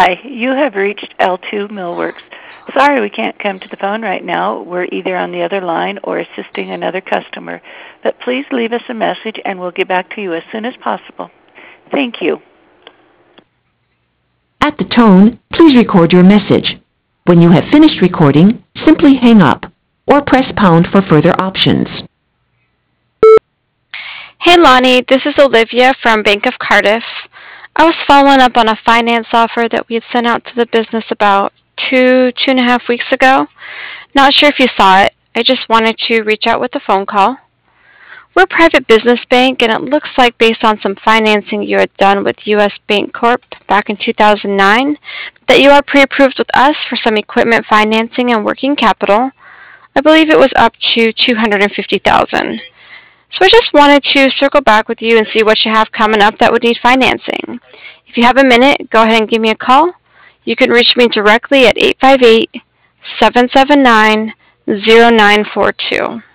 Hi, you have reached L2 Millworks. Sorry we can't come to the phone right now. We're either on the other line or assisting another customer. But please leave us a message and we'll get back to you as soon as possible. Thank you. At the tone, please record your message. When you have finished recording, simply hang up or press pound for further options. Hey Lonnie, this is Olivia from Bank of Cardiff. I was following up on a finance offer that we had sent out to the business about two and a half weeks ago. Not sure if you saw it. I just wanted to reach out with a phone call. We're a private business bank, and it looks like based on some financing you had done with U.S. Bank Corp back in 2009, that you are pre-approved with us for some equipment financing and working capital. I believe it was up to $250,000. So I just wanted to circle back with you and see what you have coming up that would need financing. If you have a minute, go ahead and give me a call. You can reach me directly at 858-779-0942.